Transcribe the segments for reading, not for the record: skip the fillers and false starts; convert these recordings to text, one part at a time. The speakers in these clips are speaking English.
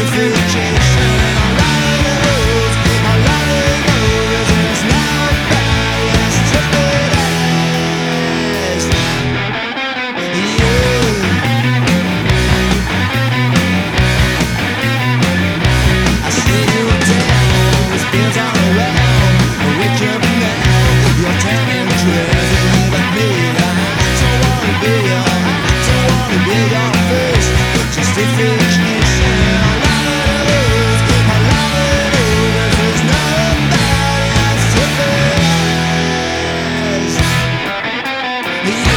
justification. A lot of those is not bad, it's stupid as you. I see you down, with bills all around. Wake up now, you're turning crazy with me. I don't wanna be your face. Justification. A lot of those is not bad, it's stupid as you.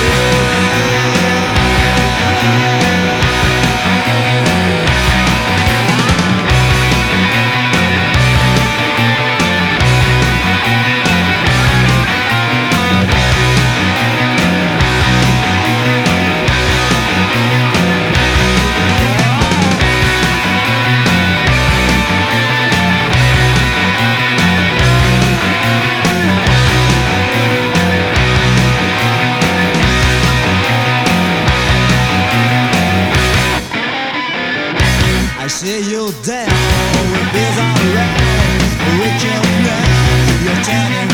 I see you down with bills all around. Wake up now, you're turning